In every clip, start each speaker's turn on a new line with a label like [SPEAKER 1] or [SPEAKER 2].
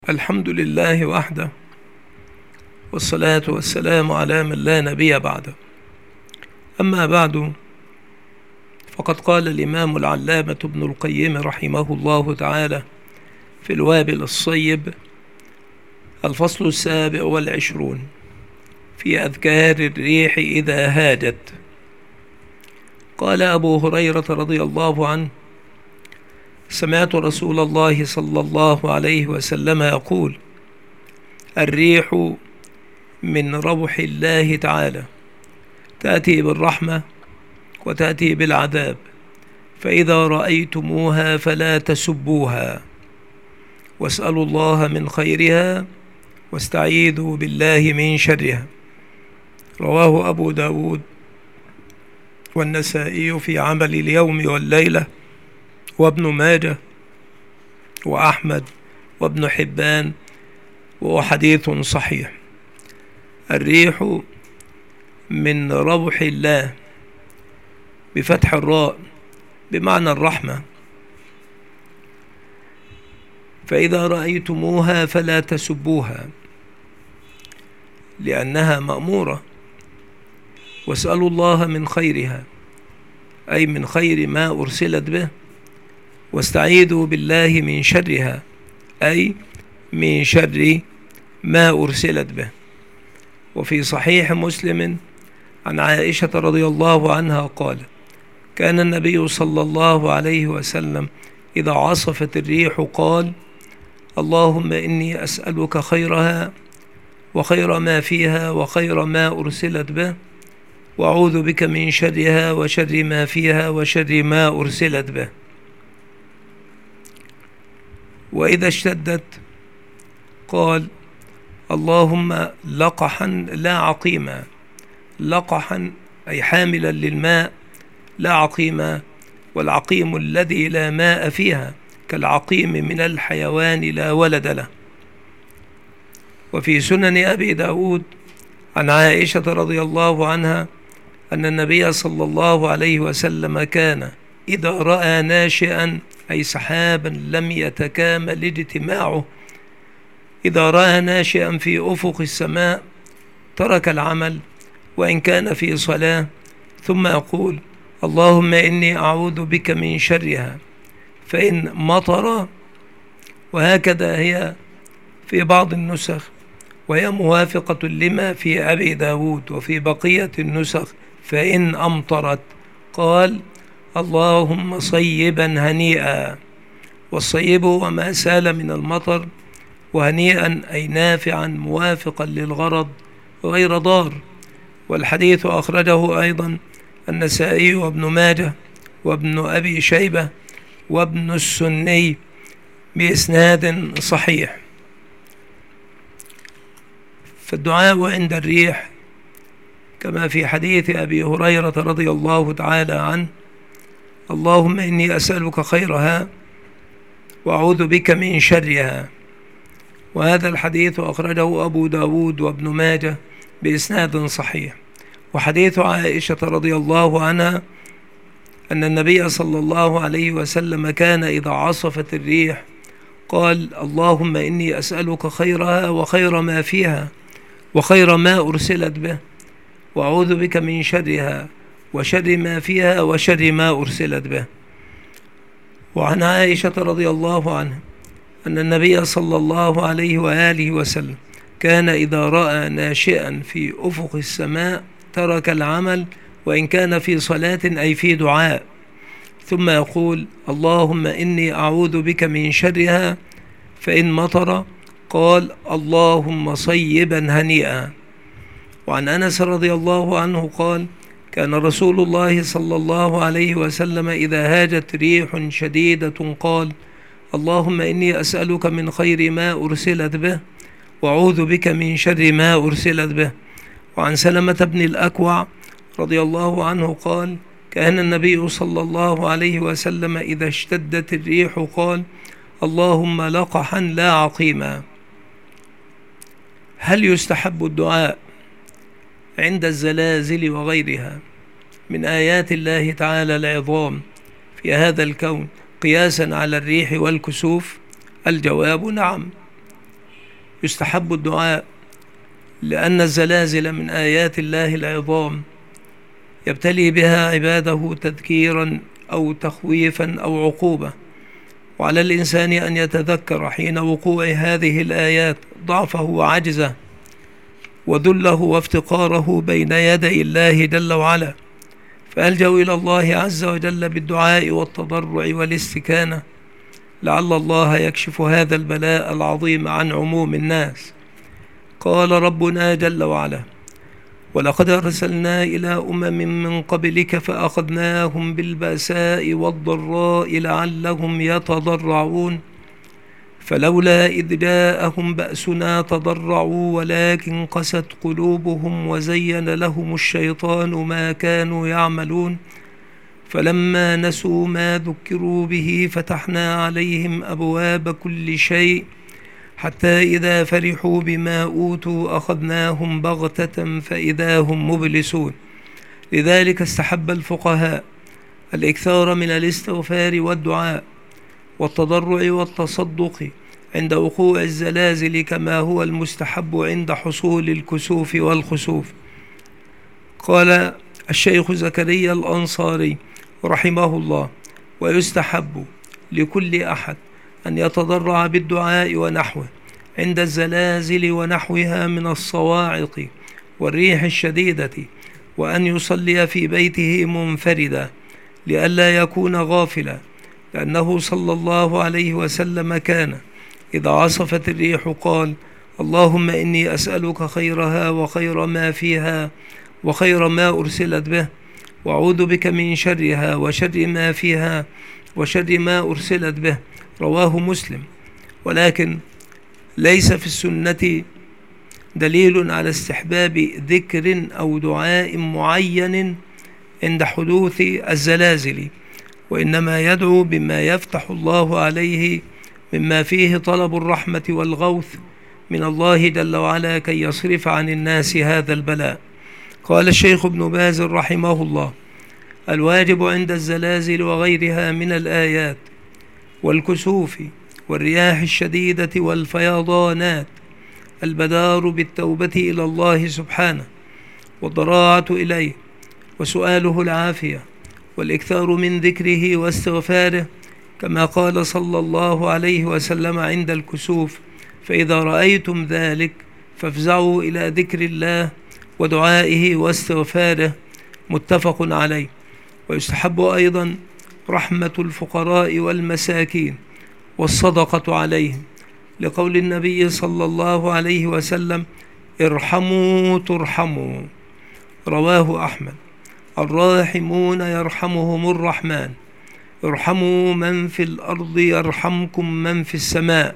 [SPEAKER 1] الحمد لله وحده، والصلاة والسلام على من لا نبي بعده. أما بعد، فقد قال الإمام العلامة ابن القيم رحمه الله تعالى في الوابل الصيب: الفصل 27 في أذكار الريح إذا هاجت. قال أبو هريرة رضي الله عنه: سمعت رسول الله صلى الله عليه وسلم يقول: الريح من روح الله تعالى، تأتي بالرحمة وتأتي بالعذاب، فإذا رأيتموها فلا تسبوها، واسألوا الله من خيرها واستعيذوا بالله من شرها. رواه أبو داود والنسائي في عمل اليوم والليلة، وابن ماجه، وأحمد، وابن حبان، وهو حديث صحيح. الريح من روح الله بفتح الراء بمعنى الرحمة، فإذا رأيتموها فلا تسبوها لأنها مأمورة. واسألوا الله من خيرها، أي من خير ما أرسلت به. واستعيذوا بالله من شرها، أي من شر ما أرسلت به. وفي صحيح مسلم عن عائشة رضي الله عنها قال: كان النبي صلى الله عليه وسلم إذا عصفت الريح قال: اللهم إني أسألك خيرها وخير ما فيها وخير ما أرسلت به، وأعوذ بك من شرها وشر ما فيها وشر ما أرسلت به. وإذا اشتدت قال: اللهم لقحا لا عقيما. لقحا أي حاملا للماء، لا عقيما، والعقيم الذي لا ماء فيها، كالعقيم من الحيوان لا ولد له. وفي سنن أبي داود عن عائشة رضي الله عنها أن النبي صلى الله عليه وسلم كان إذا رأى ناشئا، أي سحابا لم يتكامل اجتماعه، إذا رأى ناشئا في أفق السماء ترك العمل وإن كان في صلاة، ثم يقول: اللهم إني أعوذ بك من شرها، فإن مطر. وهكذا هي في بعض النسخ، وهي موافقة لما في أبي داود. وفي بقية النسخ: فإن أمطرت قال: اللهم صيبا هنيئا. والصيب وما سال من المطر، وهنيئا أي نافعا موافقا للغرض غير ضار. والحديث أخرجه أيضا النسائي وابن ماجه وابن أبي شيبة وابن السني بإسناد صحيح. فالدعاء عند الريح كما في حديث أبي هريرة رضي الله تعالى عنه: اللهم إني أسألك خيرها وأعوذ بك من شرها. وهذا الحديث أخرجه أبو داود وابن ماجه بإسناد صحيح. وحديث عائشة رضي الله عنها أن النبي صلى الله عليه وسلم كان إذا عصفت الريح قال: اللهم إني أسألك خيرها وخير ما فيها وخير ما أرسلت به، وأعوذ بك من شرها وشر ما فيها وشر ما أرسلت به. وعن عائشة رضي الله عنها أن النبي صلى الله عليه وآله وسلم كان إذا رأى ناشئا في أفق السماء ترك العمل وإن كان في صلاة، أي في دعاء، ثم يقول: اللهم إني أعوذ بك من شرها، فإن مطر قال: اللهم صيبا هنيئا. وعن أنس رضي الله عنه قال: كان رسول الله صلى الله عليه وسلم إذا هاجت ريح شديدة قال: اللهم إني أسألك من خير ما أرسلت به، وأعوذ بك من شر ما أرسلت به. وعن سلمة بن الأكوع رضي الله عنه قال: كان النبي صلى الله عليه وسلم إذا اشتدت الريح قال: اللهم لقحا لا عقيما. هل يستحب الدعاء عند الزلازل وغيرها من آيات الله تعالى العظام في هذا الكون قياسا على الريح والكسوف؟ الجواب نعم، يستحب الدعاء لأن الزلازل من آيات الله العظام يبتلي بها عباده تذكيرا أو تخويفا أو عقوبة، وعلى الإنسان أن يتذكر حين وقوع هذه الآيات ضعفه وعجزه وذله وافتقاره بين يدي الله جل وعلا، فألجأ إلى الله عز وجل بالدعاء والتضرع والاستكانة لعل الله يكشف هذا البلاء العظيم عن عموم الناس. قال ربنا جل وعلا: ولقد أرسلنا إلى أمم من قبلك فأخذناهم بالبأساء والضراء لعلهم يتضرعون فلولا إذ جاءهم بأسنا تضرعوا ولكن قست قلوبهم وزين لهم الشيطان ما كانوا يعملون فلما نسوا ما ذكروا به فتحنا عليهم أبواب كل شيء حتى إذا فرحوا بما أوتوا أخذناهم بغتة فإذا هم مبلسون. لذلك استحب الفقهاء الإكثار من الاستغفار والدعاء والتضرع والتصدق عند وقوع الزلازل كما هو المستحب عند حصول الكسوف والخسوف. قال الشيخ زكريا الأنصاري رحمه الله: ويستحب لكل أحد أن يتضرع بالدعاء ونحوه عند الزلازل ونحوها من الصواعق والريح الشديدة، وأن يصلي في بيته منفردا لئلا يكون غافلا، لأنه صلى الله عليه وسلم كان إذا عصفت الريح قال: اللهم إني أسألك خيرها وخير ما فيها وخير ما أرسلت به، وأعوذ بك من شرها وشر ما فيها وشر ما أرسلت به. رواه مسلم. ولكن ليس في السنة دليل على استحباب ذكر أو دعاء معين عند حدوث الزلازل، وإنما يدعو بما يفتح الله عليه مما فيه طلب الرحمة والغوث من الله جل وعلا كي يصرف عن الناس هذا البلاء. قال الشيخ ابن باز رحمه الله: الواجب عند الزلازل وغيرها من الآيات والكسوف والرياح الشديدة والفيضانات البدار بالتوبة إلى الله سبحانه والضراعة إليه وسؤاله العافية والإكثار من ذكره واستغفاره، كما قال صلى الله عليه وسلم عند الكسوف: فإذا رأيتم ذلك فافزعوا إلى ذكر الله ودعائه واستغفاره. متفق عليه. ويستحب أيضا رحمة الفقراء والمساكين والصدقة عليهم، لقول النبي صلى الله عليه وسلم: ارحموا ترحموا. رواه أحمد. الراحمون يرحمهم الرحمن، ارحموا من في الأرض يرحمكم من في السماء.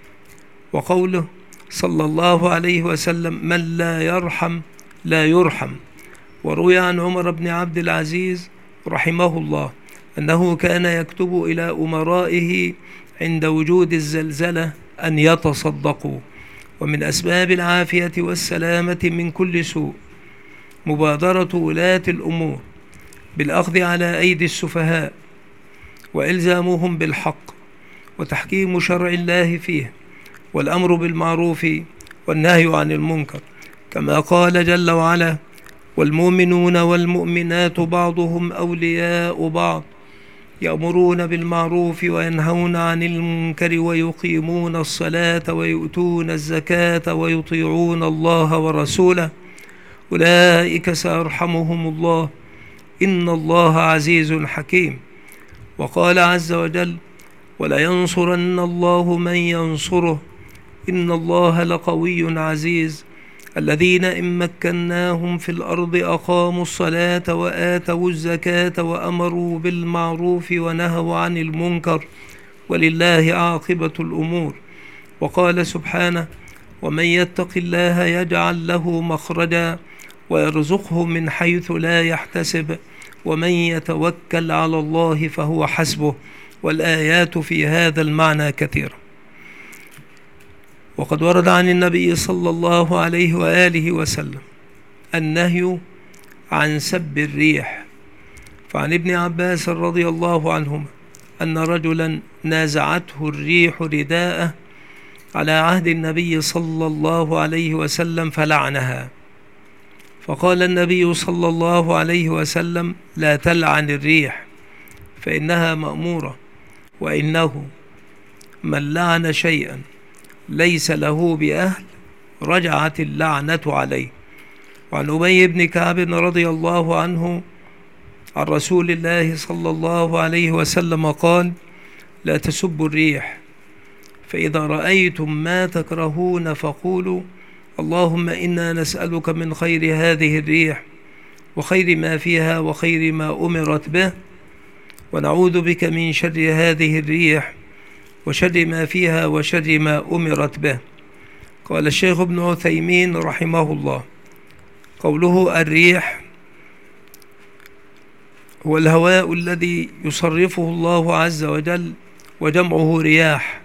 [SPEAKER 1] وقوله صلى الله عليه وسلم: من لا يرحم لا يرحم. وروي عن عمر بن عبد العزيز رحمه الله أنه كان يكتب إلى أمرائه عند وجود الزلزلة أن يتصدقوا. ومن أسباب العافية والسلامة من كل سوء مبادرة ولاة الأمور بالأخذ على أيدي السفهاء وإلزامهم بالحق وتحكيم شرع الله فيه والأمر بالمعروف والنهي عن المنكر، كما قال جل وعلا: والمؤمنون والمؤمنات بعضهم أولياء بعض يأمرون بالمعروف وينهون عن المنكر ويقيمون الصلاة ويؤتون الزكاة ويطيعون الله ورسوله أولئك سيرحمهم الله إن الله عزيز حكيم. وقال عز وجل: ولينصرن الله من ينصره إن الله لقوي عزيز الذين إن مكناهم في الأرض أقاموا الصلاة وآتوا الزكاة وأمروا بالمعروف ونهوا عن المنكر ولله عاقبة الأمور. وقال سبحانه: ومن يتق الله يجعل له مخرجا ويرزقه من حيث لا يحتسب ومن يتوكل على الله فهو حسبه. والآيات في هذا المعنى كثيرة. وقد ورد عن النبي صلى الله عليه وآله وسلم النهي عن سب الريح، فعن ابن عباس رضي الله عنهما أن رجلا نازعته الريح رداءه على عهد النبي صلى الله عليه وسلم فلعنها، فقال النبي صلى الله عليه وسلم: لا تلعن الريح فإنها مأمورة، وإنه من لعن شيئا ليس له بأهل رجعت اللعنة عليه. وعن أبي بن كعب رضي الله عنه عن رسول الله صلى الله عليه وسلم قال: لا تسبوا الريح، فإذا رأيتم ما تكرهون فقولوا: اللهم إنا نسألك من خير هذه الريح وخير ما فيها وخير ما أمرت به، ونعوذ بك من شر هذه الريح وشر ما فيها وشر ما أمرت به. قال الشيخ ابن عثيمين رحمه الله: قوله الريح هو الهواء الذي يصرفه الله عز وجل، وجمعه رياح،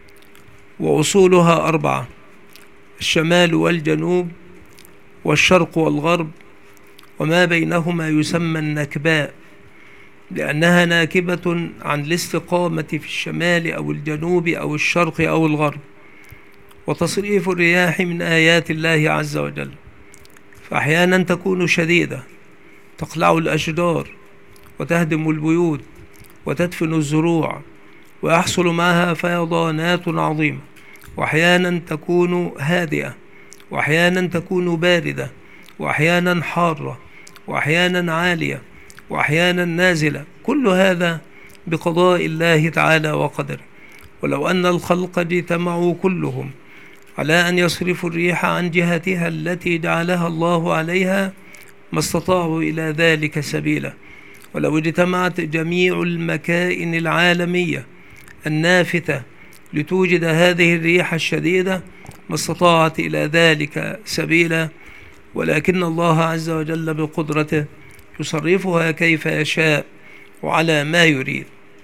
[SPEAKER 1] وأصولها 4: الشمال والجنوب والشرق والغرب، وما بينهما يسمى النكباء، لأنها ناكبة عن الاستقامة في الشمال أو الجنوب أو الشرق أو الغرب. وتصريف الرياح من آيات الله عز وجل، فأحيانا تكون شديدة تقلع الأشجار وتهدم البيوت وتدفن الزروع ويحصل معها فيضانات عظيمة، وأحيانا تكون هادئة، وأحيانا تكون باردة، وأحيانا حارة، وأحيانا عالية، وأحيانا نازلة، كل هذا بقضاء الله تعالى وقدره. ولو أن الخلق اجتمعوا كلهم على أن يصرفوا الريح عن جهتها التي جعلها الله عليها ما استطاعوا إلى ذلك سبيلا. ولو اجتمعت جميع المكائن العالمية النافتة لتوجد هذه الريح الشديدة ما استطاعت إلى ذلك سبيلا، ولكن الله عز وجل بقدرته يصرفها كيف يشاء وعلى ما يريد.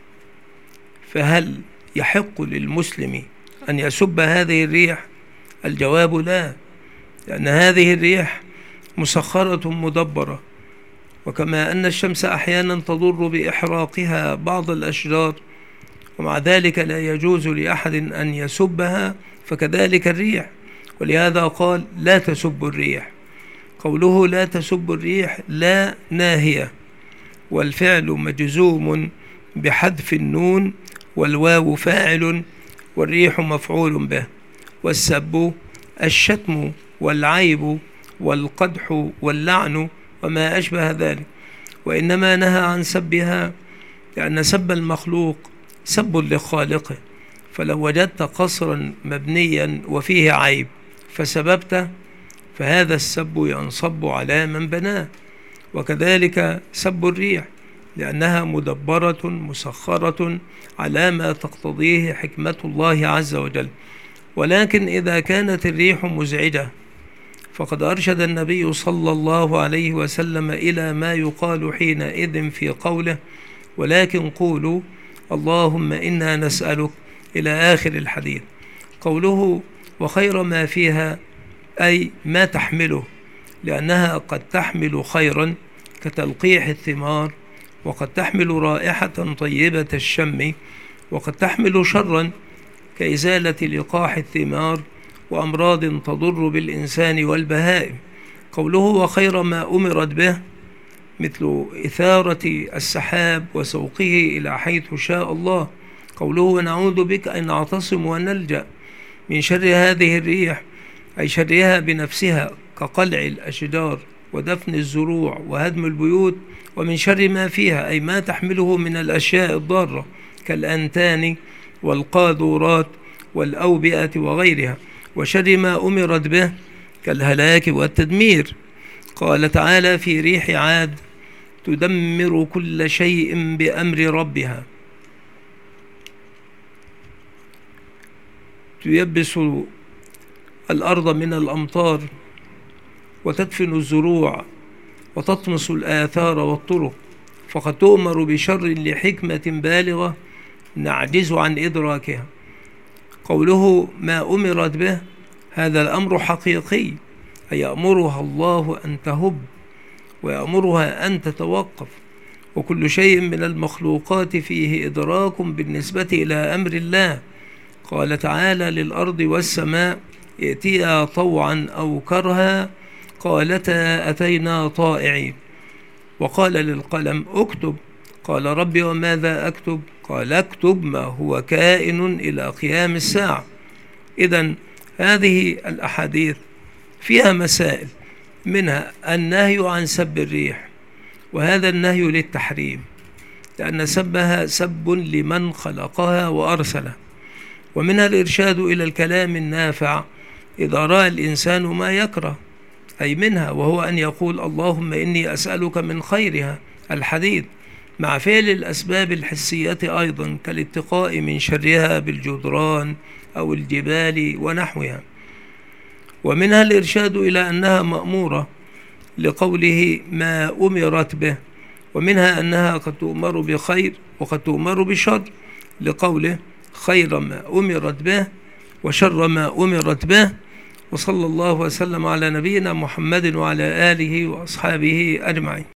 [SPEAKER 1] فهل يحق للمسلم أن يسب هذه الريح؟ الجواب لا، لأن هذه الريح مسخرة مدبرة، وكما أن الشمس أحيانا تضر بإحراقها بعض الأشجار ومع ذلك لا يجوز لأحد أن يسبها، فكذلك الريح. ولهذا قال: لا تسبوا الريح. قوله لا تسبوا الريح لا ناهية، والفعل مجزوم بحذف النون، والواو فاعل، والريح مفعول به. والسب الشتم والعيب والقدح واللعن وما أشبه ذلك، وإنما نهى عن سبها لأن سب المخلوق سب لخالقه، فلو وجدت قصرا مبنيا وفيه عيب فسببته فهذا السب ينصب على من بناه. وكذلك سب الريح لأنها مدبرة مسخرة على ما تقتضيه حكمة الله عز وجل. ولكن إذا كانت الريح مزعجة فقد أرشد النبي صلى الله عليه وسلم إلى ما يقال حينئذ في قوله: ولكن قولوا اللهم إنا نسألك إلى آخر الحديث. قوله وخير ما فيها أي ما تحمله، لأنها قد تحمل خيرا كتلقيح الثمار، وقد تحمل رائحة طيبة الشم، وقد تحمل شرا كإزالة لقاح الثمار وأمراض تضر بالإنسان والبهائم. قوله وخير ما أمرت به مثل إثارة السحاب وسوقه إلى حيث شاء الله. قوله ونعوذ بك أن نعتصم ونلجأ من شر هذه الريح، أي شرها بنفسها كقلع الأشجار ودفن الزروع وهدم البيوت، ومن شر ما فيها أي ما تحمله من الأشياء الضارة كالأنتان والقاذورات والأوبئة وغيرها، وشر ما أمرت به كالهلاك والتدمير. قال تعالى في ريح عاد تدمر كل شيء بأمر ربها، تيبس الأرض من الأمطار وتدفن الزروع وتطمس الآثار والطرق، فقد تؤمر بشر لحكمة بالغة نعجز عن إدراكها. قوله ما أمرت به هذا الأمر حقيقي، أي يأمرها الله أن تهب ويأمرها أن تتوقف، وكل شيء من المخلوقات فيه إدراك بالنسبة إلى أمر الله، قال تعالى للأرض والسماء ائتيا طوعا أو كرها قالتا أتينا طائعين. وقال للقلم اكتب، قال ربي وماذا أكتب؟ قال اكتب ما هو كائن إلى قيام الساعة. إذن هذه الأحاديث فيها مسائل، منها النهي عن سب الريح، وهذا النهي للتحريم لأن سبها سب لمن خلقها وأرسله. ومنها الإرشاد إلى الكلام النافع إذا رأى الإنسان ما يكره، أي منها وهو أن يقول اللهم إني أسألك من خيرها الحديث، مع فعل الأسباب الحسية أيضا كالاتقاء من شرها بالجدران أو الجبال ونحوها. ومنها الإرشاد إلى أنها مأمورة لقوله ما أمرت به، ومنها أنها قد تؤمر بخير وقد تؤمر بشر لقوله خير ما أمرت به وشر ما أمرت به. وصلى الله وسلم على نبينا محمد وعلى آله وأصحابه أجمعين.